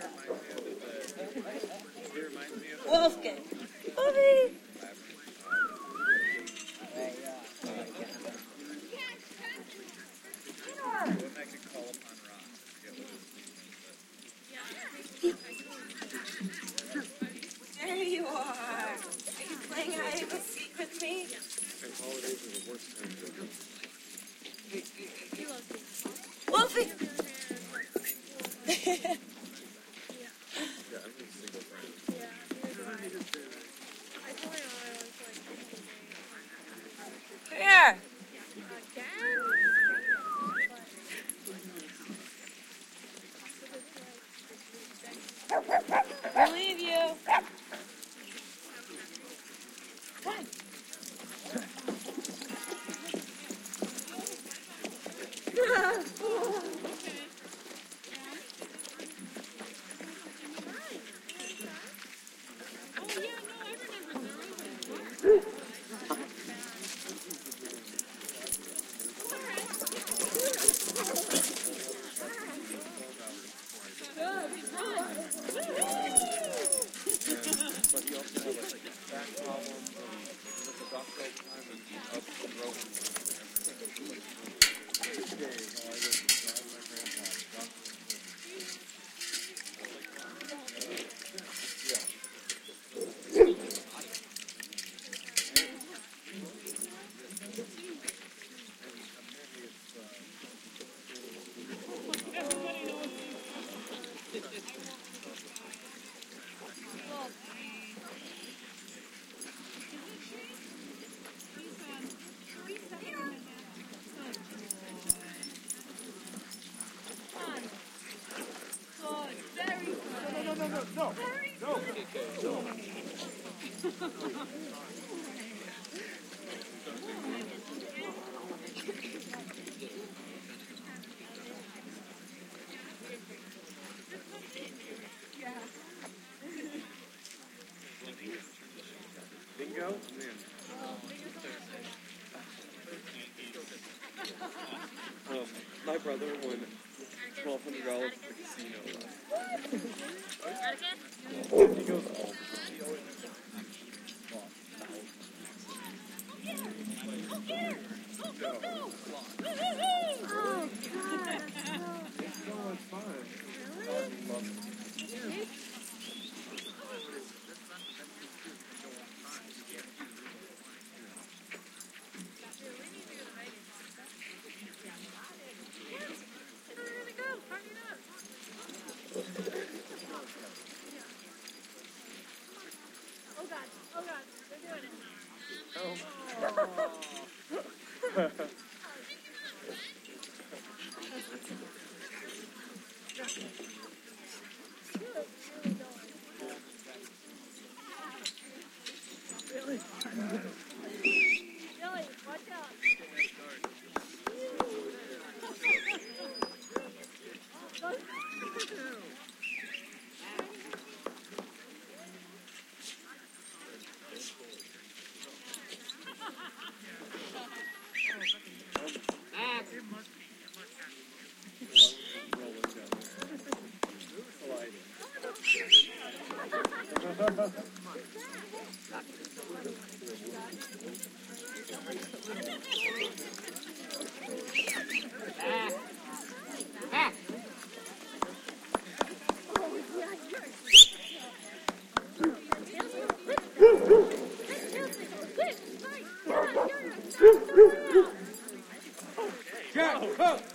Wolfgang. Bobby. There you are. Are you playing hide and seek with me? And holidays are the worst time to go. Wolfie. Yeah, I'm just single friend. Here. I believe you. Come. But you also have like back problems and with the doctor all the time and up and broken. This day, I was driving my grandpa. Bingo? Man. My brother won $1,200 at the casino. He goes all Jack, come!